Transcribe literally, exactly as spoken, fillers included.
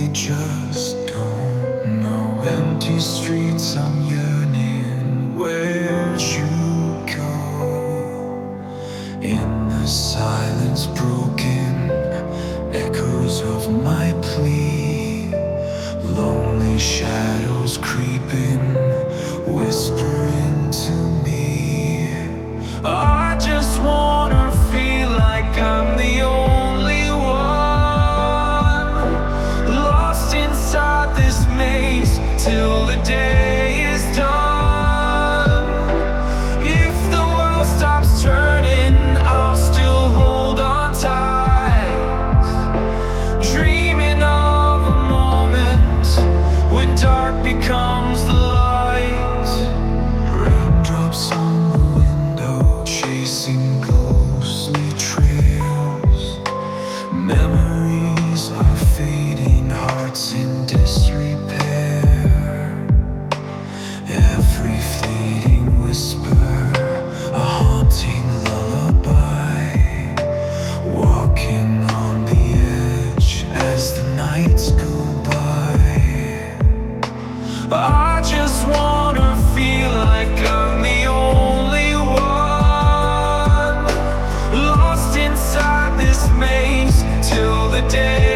just don't know. Empty streets, I'm yearning. Where'd you go? In the silence, broken echoes of my plea. Lonely shadows creeping, whispering to me. I just wanna feel like I'm the only one, lost inside this maze till the day is done. If the world stops turning, I'll still hold on tight, dreaming of a moment when dark becomes the light. Raindrops on the window, chasing ghostly trails. Memories are fading, hearts in disrepair. Every fading whisper, a haunting lullaby. Walking on the edge as the nights go by. I just wanna feel like I'm the only one, lost inside this maze till the day